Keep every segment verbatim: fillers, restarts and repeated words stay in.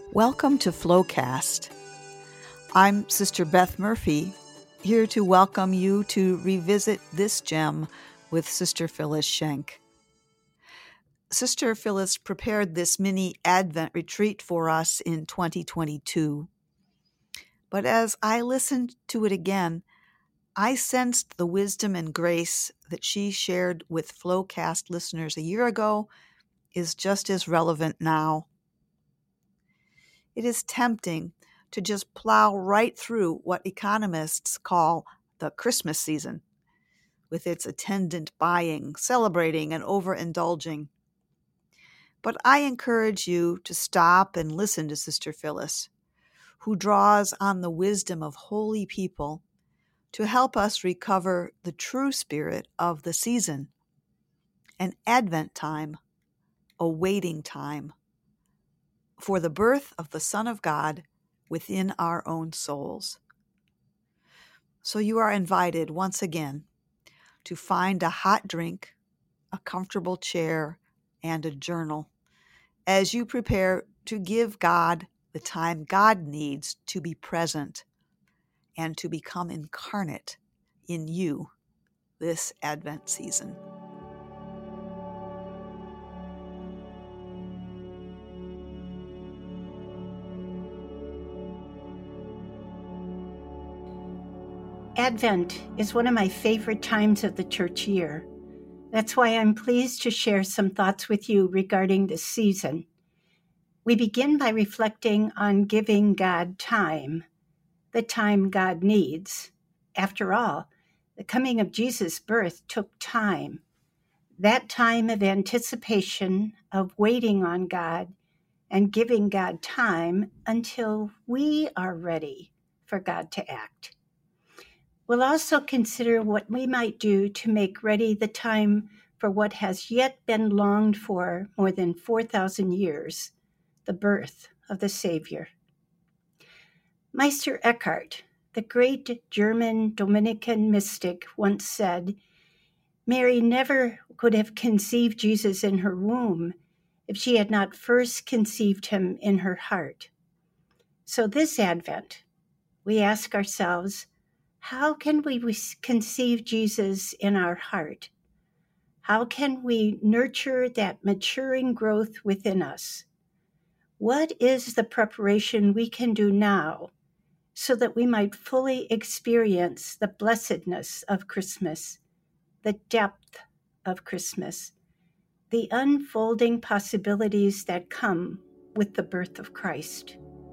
Welcome to Flowcast. I'm Sister Beth Murphy, here to welcome you to revisit this gem with Sister Phyllis Schenk. Sister Phyllis prepared this mini Advent retreat for us in twenty twenty-two. But as I listened to it again, I sensed the wisdom and grace that she shared with Flowcast listeners a year ago is just as relevant now. It is tempting to just plow right through what economists call the Christmas season, with its attendant buying, celebrating, and overindulging. But I encourage you to stop and listen to Sister Phyllis, who draws on the wisdom of holy people to help us recover the true spirit of the season, an Advent time, a waiting time, for the birth of the Son of God within our own souls. So you are invited once again to find a hot drink, a comfortable chair, and a journal as you prepare to give God the time God needs to be present and to become incarnate in you this Advent season. Advent is one of my favorite times of the church year. That's why I'm pleased to share some thoughts with you regarding this season. We begin by reflecting on giving God time, the time God needs. After all, the coming of Jesus' birth took time. That time of anticipation, of waiting on God, and giving God time until we are ready for God to act. We'll also consider what we might do to make ready the time for what has yet been longed for more than four thousand years, the birth of the Savior. Meister Eckhart, the great German Dominican mystic, once said, Mary never could have conceived Jesus in her womb if she had not first conceived him in her heart. So this Advent, we ask ourselves, how can we conceive Jesus in our heart? How can we nurture that maturing growth within us? What is the preparation we can do now so that we might fully experience the blessedness of Christmas, the depth of Christmas, the unfolding possibilities that come with the birth of Christ?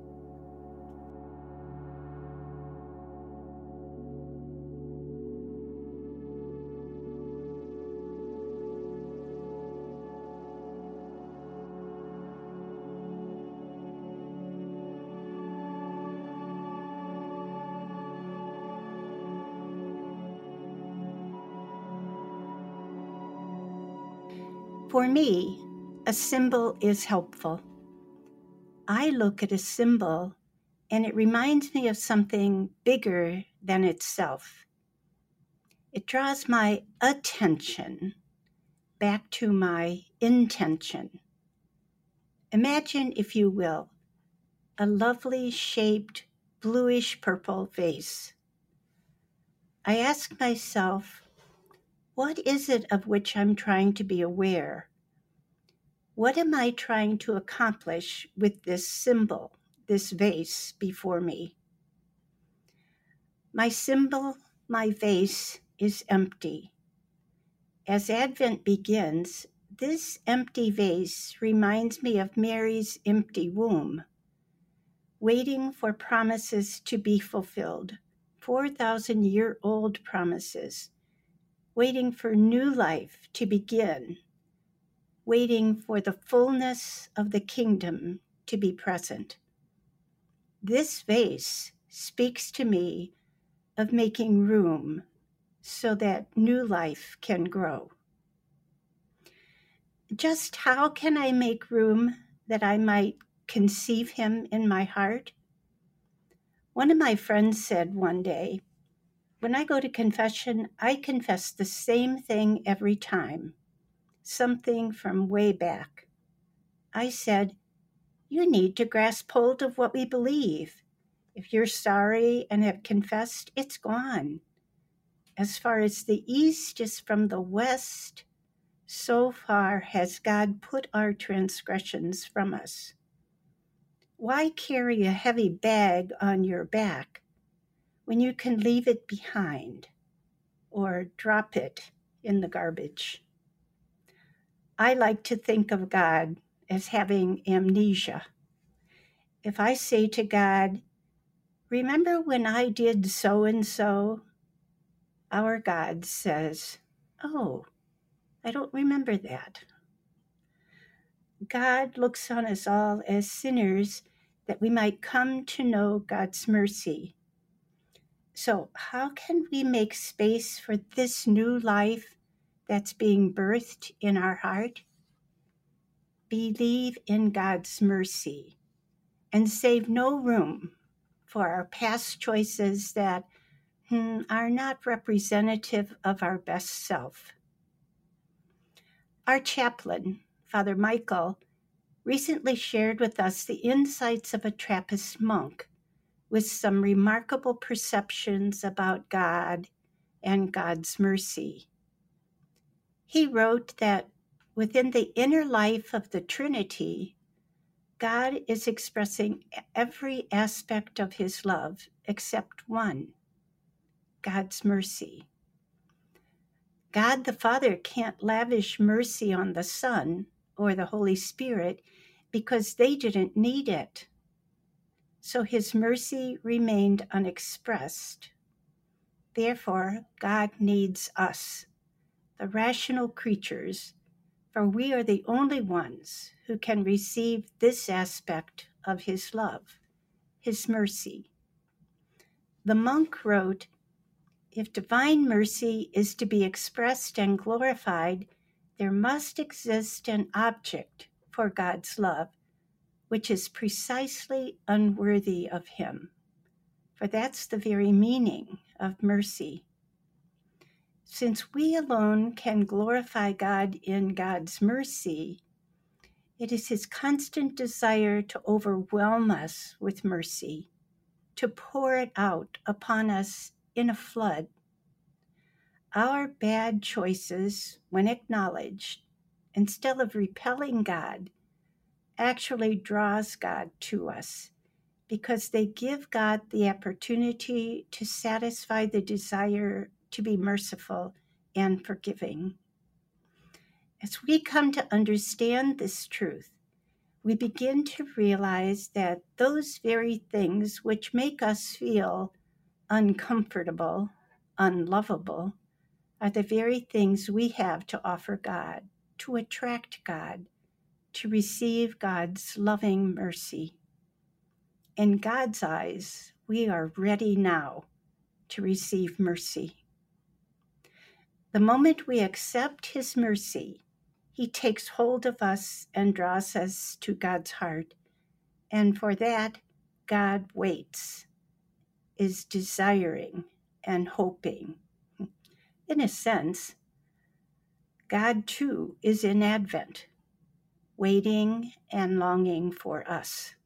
For me, a symbol is helpful. I look at a symbol and it reminds me of something bigger than itself. It draws my attention back to my intention. Imagine, if you will, a lovely shaped bluish purple vase. I ask myself, what is it of which I'm trying to be aware? What am I trying to accomplish with this symbol, this vase before me? My symbol, my vase, is empty. As Advent begins, this empty vase reminds me of Mary's empty womb, waiting for promises to be fulfilled, four thousand year old promises, waiting for new life to begin, waiting for the fullness of the kingdom to be present. This vase speaks to me of making room so that new life can grow. Just how can I make room that I might conceive him in my heart? One of my friends said one day, when I go to confession, I confess the same thing every time, something from way back. I said, you need to grasp hold of what we believe. If you're sorry and have confessed, it's gone. As far as the east is from the west, so far has God put our transgressions from us. Why carry a heavy bag on your back when you can leave it behind or drop it in the garbage? I like to think of God as having amnesia. If I say to God, remember when I did so and so? Our God says, oh, I don't remember that. God looks on us all as sinners that we might come to know God's mercy. So how can we make space for this new life that's being birthed in our heart? Believe in God's mercy and save no room for our past choices that hmm, are not representative of our best self. Our chaplain, Father Michael, recently shared with us the insights of a Trappist monk with some remarkable perceptions about God and God's mercy. He wrote that within the inner life of the Trinity, God is expressing every aspect of his love except one, God's mercy. God the Father can't lavish mercy on the Son or the Holy Spirit because they didn't need it. So his mercy remained unexpressed. Therefore, God needs us, the rational creatures, for we are the only ones who can receive this aspect of his love, his mercy. The monk wrote, if divine mercy is to be expressed and glorified, there must exist an object for God's love, which is precisely unworthy of him. For that's the very meaning of mercy. Since we alone can glorify God in God's mercy, it is his constant desire to overwhelm us with mercy, to pour it out upon us in a flood. Our bad choices, when acknowledged, instead of repelling God, actually draws God to us because they give God the opportunity to satisfy the desire to be merciful and forgiving. As we come to understand this truth, we begin to realize that those very things which make us feel uncomfortable, unlovable, are the very things we have to offer God, to attract God, to receive God's loving mercy. In God's eyes, we are ready now to receive mercy. The moment we accept his mercy, he takes hold of us and draws us to God's heart. And for that, God waits, is desiring and hoping. In a sense, God too is in Advent, waiting and longing for us.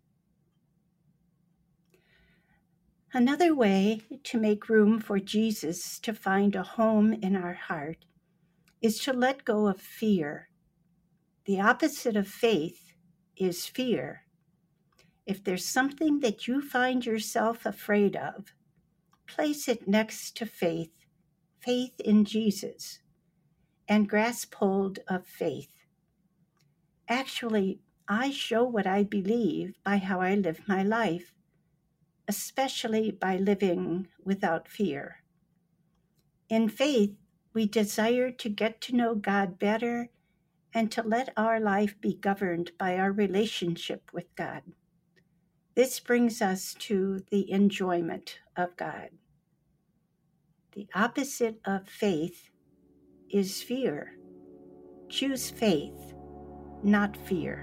Another way to make room for Jesus to find a home in our heart is to let go of fear. The opposite of faith is fear. If there's something that you find yourself afraid of, place it next to faith, faith in Jesus, and grasp hold of faith. Actually, I show what I believe by how I live my life, especially by living without fear. In faith, we desire to get to know God better and to let our life be governed by our relationship with God. This brings us to the enjoyment of God. The opposite of faith is fear. Choose faith, not fear.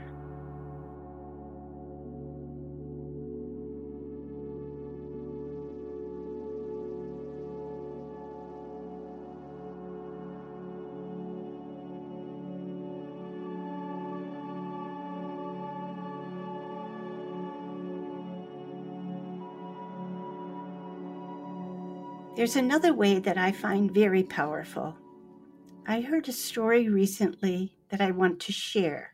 There's another way that I find very powerful. I heard a story recently that I want to share.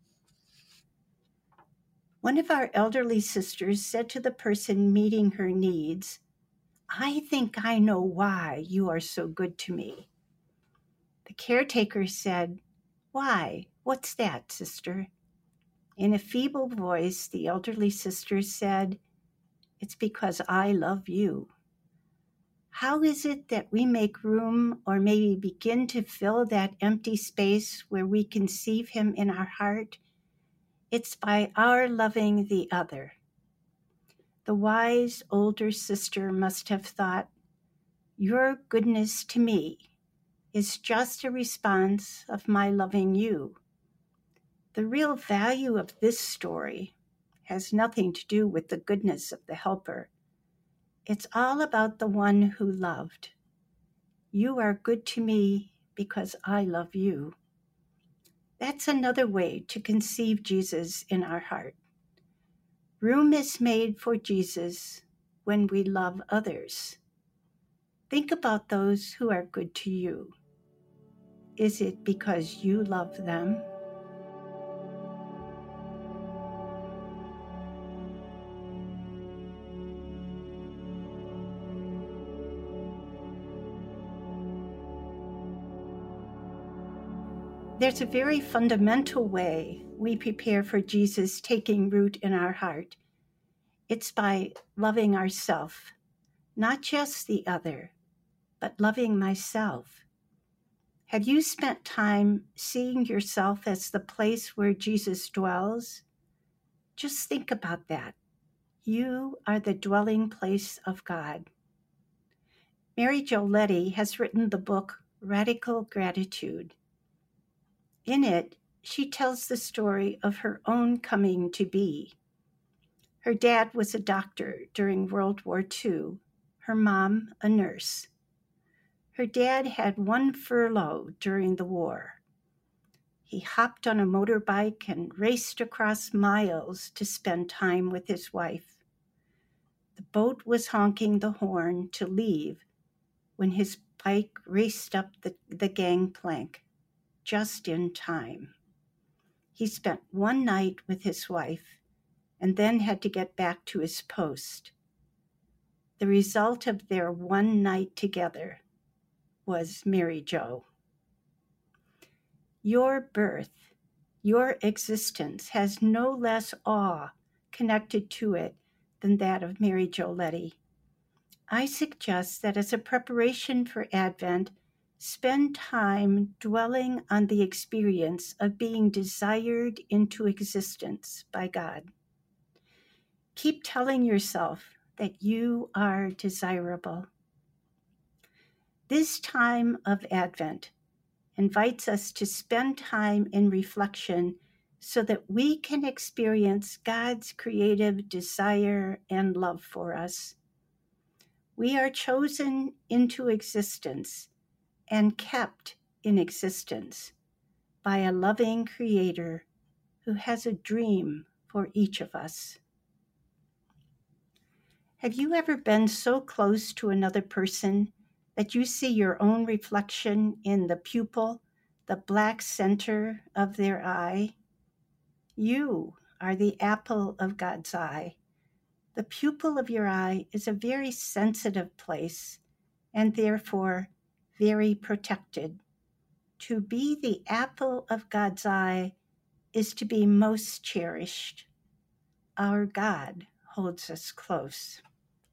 One of our elderly sisters said to the person meeting her needs, "I think I know why you are so good to me." The caretaker said, "Why? What's that, sister?" In a feeble voice, the elderly sister said, "It's because I love you." How is it that we make room or maybe begin to fill that empty space where we conceive him in our heart? It's by our loving the other. The wise older sister must have thought, your goodness to me is just a response of my loving you. The real value of this story has nothing to do with the goodness of the helper. It's all about the one who loved. You are good to me because I love you. That's another way to conceive Jesus in our heart. Room is made for Jesus when we love others. Think about those who are good to you. Is it because you love them? There's a very fundamental way we prepare for Jesus taking root in our heart. It's by loving ourselves, not just the other, but loving myself. Have you spent time seeing yourself as the place where Jesus dwells? Just think about that. You are the dwelling place of God. Mary Jo Leddy has written the book Radical Gratitude. In it, she tells the story of her own coming to be. Her dad was a doctor during World War Two, her mom a nurse. Her dad had one furlough during the war. He hopped on a motorbike and raced across miles to spend time with his wife. The boat was honking the horn to leave when his bike raced up the, the gangplank, just in time. He spent one night with his wife and then had to get back to his post. The result of their one night together was Mary Jo. Your birth, your existence has no less awe connected to it than that of Mary Jo Leddy. I suggest that as a preparation for Advent, spend time dwelling on the experience of being desired into existence by God. Keep telling yourself that you are desirable. This time of Advent invites us to spend time in reflection so that we can experience God's creative desire and love for us. We are chosen into existence and kept in existence by a loving Creator who has a dream for each of us. Have you ever been so close to another person that you see your own reflection in the pupil, the black center of their eye? You are the apple of God's eye. The pupil of your eye is a very sensitive place and therefore very protected. To be the apple of God's eye is to be most cherished. Our God holds us close.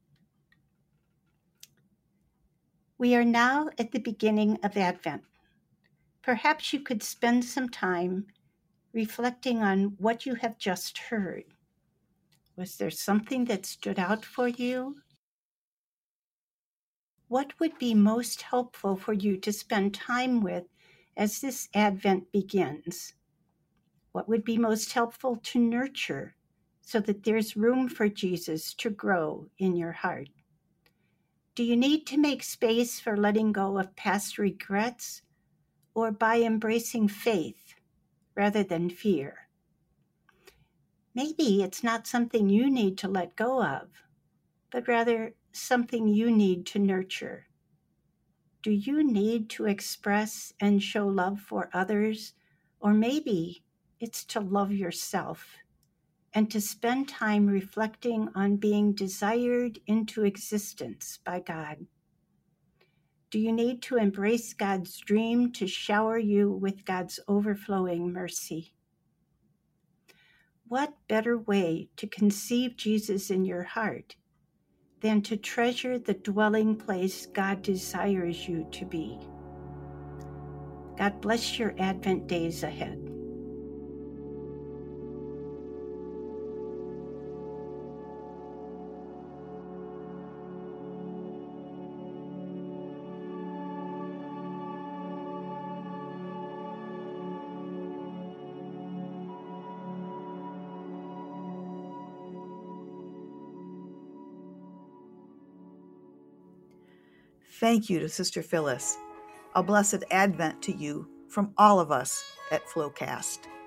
We are now at the beginning of Advent. Perhaps you could spend some time reflecting on what you have just heard. Was there something that stood out for you? What would be most helpful for you to spend time with as this Advent begins? What would be most helpful to nurture so that there's room for Jesus to grow in your heart? Do you need to make space for letting go of past regrets, or by embracing faith rather than fear? Maybe it's not something you need to let go of, but rather something you need to nurture? Do you need to express and show love for others? Or maybe it's to love yourself and to spend time reflecting on being desired into existence by God. Do you need to embrace God's dream to shower you with God's overflowing mercy? What better way to conceive Jesus in your heart than to treasure the dwelling place God desires you to be? God bless your Advent days ahead. Thank you to Sister Phyllis. A blessed Advent to you from all of us at FlowCast.